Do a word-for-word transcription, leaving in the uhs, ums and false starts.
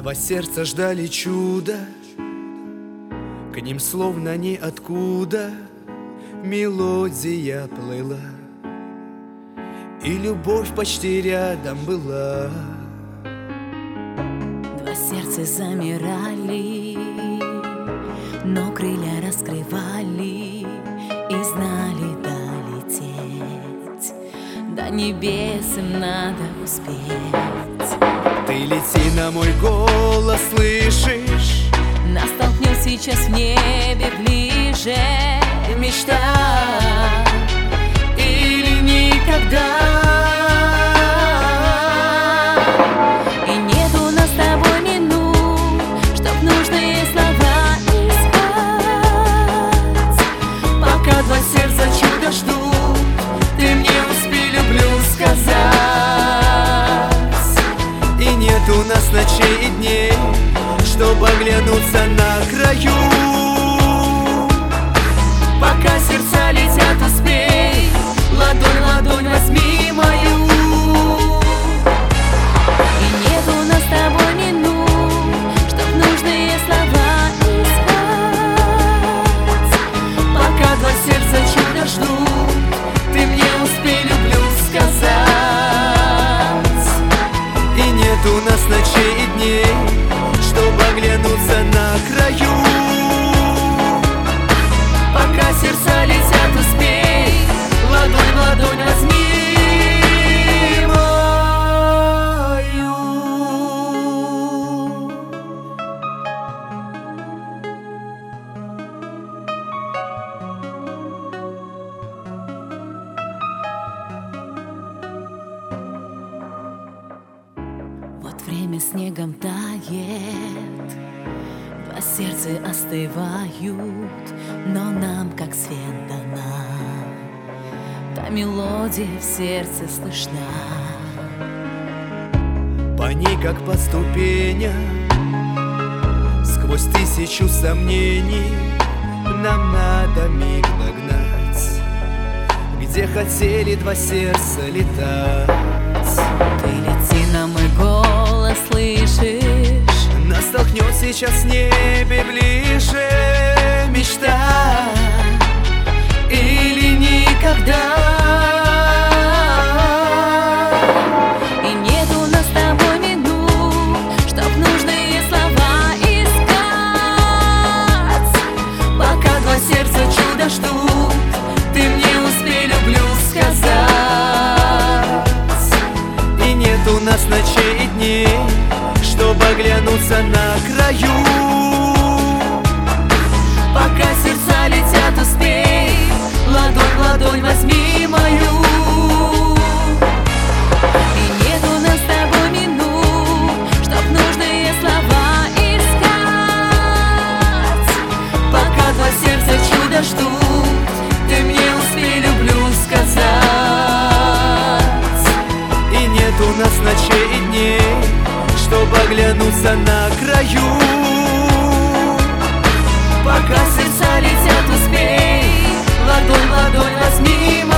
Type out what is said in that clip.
Два сердца ждали чуда, к ним словно ниоткуда мелодия плыла, и любовь почти рядом была. Два сердца замирали, но крылья раскрывали и знали долететь. До небес им надо успеть. Ты лети, на мой голос слышишь? Нас толкнет сейчас в небе ближе мечта или никогда. И нет у нас с тобой минут, чтоб нужные слова искать. Пока два сердца чудо ждут, ты мне успей люблю сказать. И нет у нас ночей и дней, чтобы оглянуться на краю. Пока сердца летят, успей, ладонь, ладонь возьми мою. И нет у нас с тобой минут, чтоб нужные слова искать. Пока два сердца чудо ждут, ты мне успей люблю сказать. И нет у нас ночей и дней, чтобы оглянуться на краю. Пока сердца летят, успей, ладонь, ладонь возьми мою. Вот время снегом тает, два сердца остывают, но нам как свет дана, та мелодия в сердце слышна. По ней, как по ступеням, сквозь тысячу сомнений, нам надо миг догнать, где хотели два сердца летать. Ты лети, на мой голос слышишь? Нас толкнет сейчас в небе ближе мечта или никогда. И нет у нас с тобой минут, чтоб нужные слова искать. Пока два сердца чудо ждут, ты мне успей люблю сказать. И нет у нас ночей и дней, чтобы оглянуться на краю. Пока сердца летят, успей, ладонь, ладонь возьми мою. И нет у нас с тобой минут, чтоб нужные слова искать. Пока два сердца чудо ждут, ты мне успей люблю сказать. И нет у нас ночей и дней, чтобы оглянуться на краю. Пока сердца летят, успей, ладонь, ладонь возьми мою.